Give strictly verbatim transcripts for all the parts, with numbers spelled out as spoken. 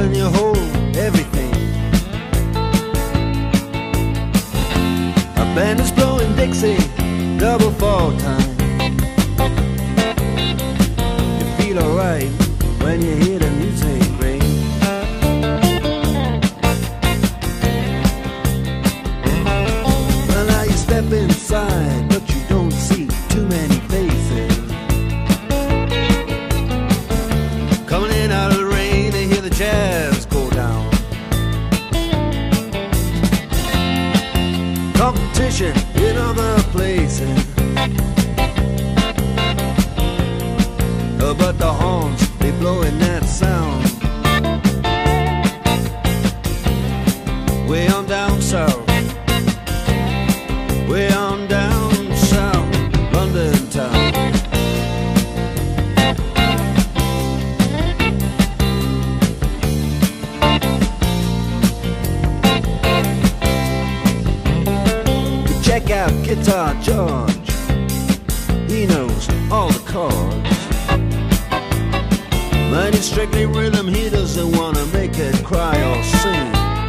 and you hold everything. A band is blowing Dixie, double fall time. You feel alright when you hear the music ring. Well, now you step inside, but you don't see too many faces. Coming in out of the rain, they hear the jazz go down. Competition in other places, uh, but the horns, they blowing that sound. Way on down south, way on down south, London town. Check out Guitar George, he knows all the chords. But it's strictly rhythm, he doesn't want to make it cry or sing.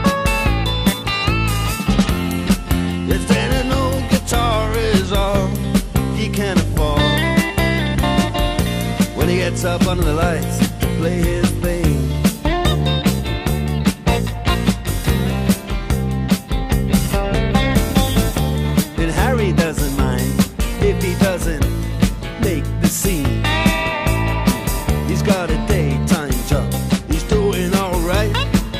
If any old guitar is all he can afford, when he gets up under the lights to play his thing. And Harry doesn't mind if he doesn't make the scene. He's got a daytime job, he's doing alright.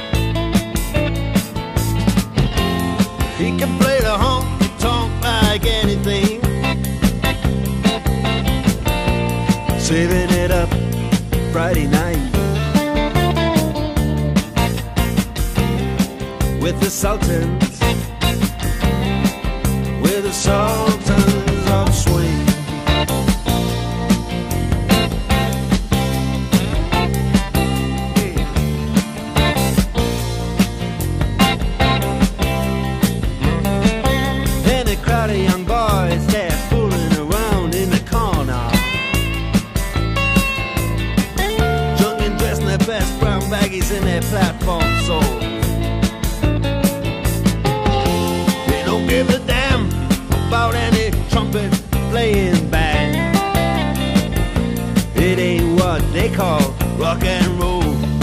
He can play the honky-tonk like anything, saving it up Friday night with the Sultans, with the Sultans of Swing. And a crowd of young boys, they're fooling around in the corner, drunk and dressed in their best brown baggies in their platform soles. They don't give a damn about any trumpet playing band. It ain't what they call rock and roll.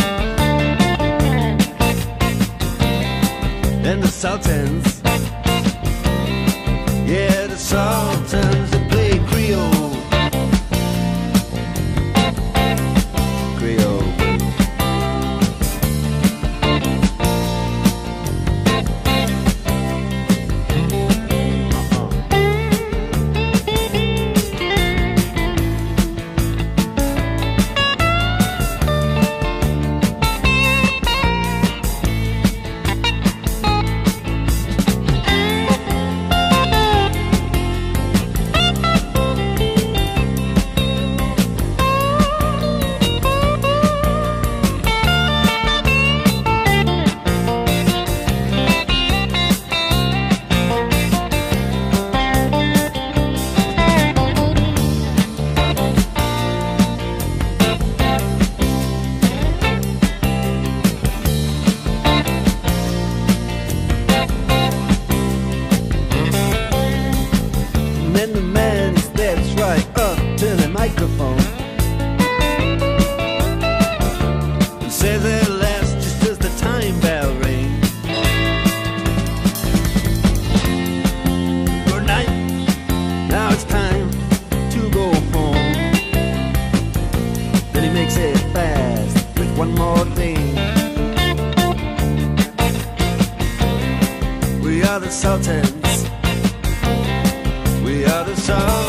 And the Sultans, yeah, the Sultans, they play Creole. Creole. And then the man steps right up to the microphone and says at last, just as the time bell rings, good night, now it's time to go home. Then he makes it fast with one more thing. We are the Sultans, we are the Sultans.